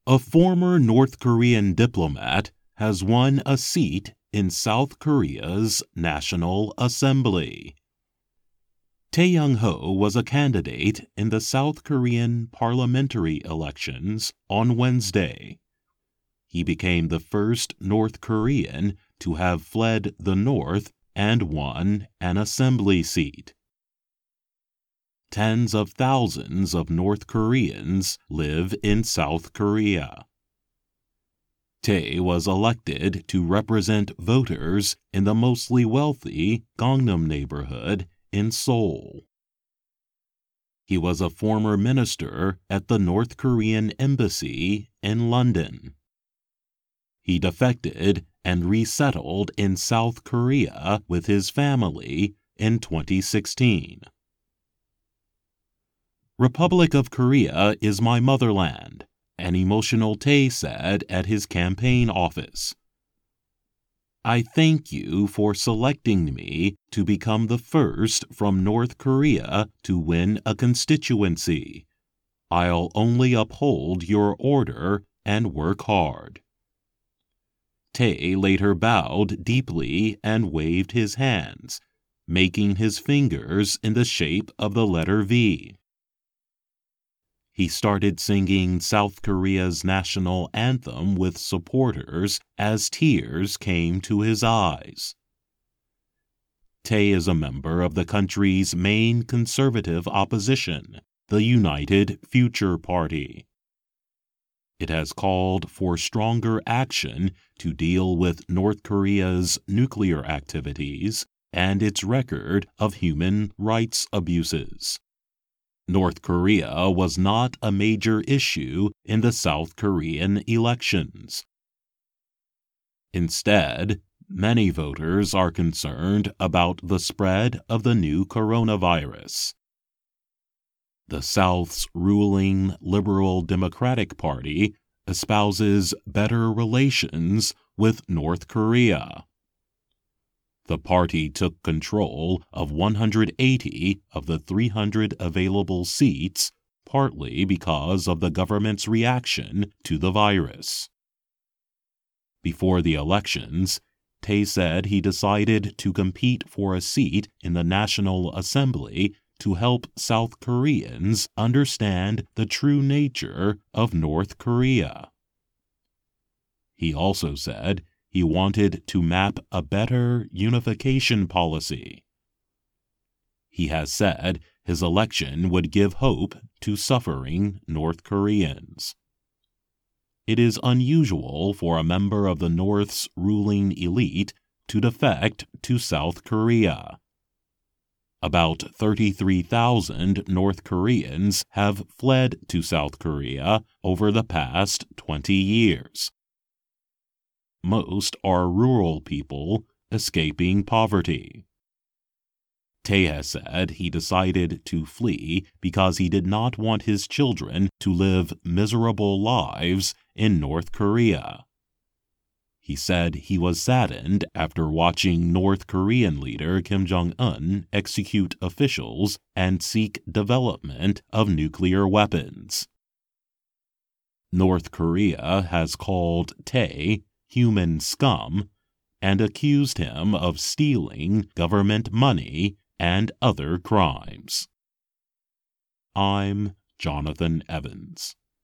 A former North Korean diplomat has won a seat in South Korea's National Assembly. Tae Young-ho was a candidate in the South Korean parliamentary elections on Wednesday. He became the first North Korean to have fled the North and won an assembly seat. Tens of thousands of North Koreans live in South Korea. Tae was elected to represent voters in the mostly wealthy Gangnam neighborhood in Seoul. He was a former minister at the North Korean embassy in London. He defected and resettled in South Korea with his family in 2016. Republic of Korea is my motherland, an emotional Tae said at his campaign office. I thank you for selecting me to become the first from North Korea to win a constituency. I'll only uphold your order and work hard. Tae later bowed deeply and waved his hands, making his fingers in the shape of the letter V. He started singing South Korea's national anthem with supporters as tears came to his eyes. Tae is a member of the country's main conservative opposition, the United Future Party. It has called for stronger action to deal with North Korea's nuclear activities and its record of human rights abuses. North Korea was not a major issue in the South Korean elections. Instead, many voters are concerned about the spread of the new coronavirus. The South's ruling Liberal Democratic Party espouses better relations with North Korea. The party took control of 180 of the 300 available seats, partly because of the government's reaction to the virus. Before the elections, Tae said he decided to compete for a seat in the National Assembly to help South Koreans understand the true nature of North Korea. He also said he wanted to map a better unification policy. He has said his election would give hope to suffering North Koreans. It is unusual for a member of the North's ruling elite to defect to South Korea. About 33,000 North Koreans have fled to South Korea over the past 20 years. Most are rural people escaping poverty. Tae has said he decided to flee because he did not want his children to live miserable lives in North Korea. He said he was saddened after watching North Korean leader Kim Jong-un execute officials and seek development of nuclear weapons. North Korea has called Tae human scum and accused him of stealing government money and other crimes. I'm Jonathan Evans.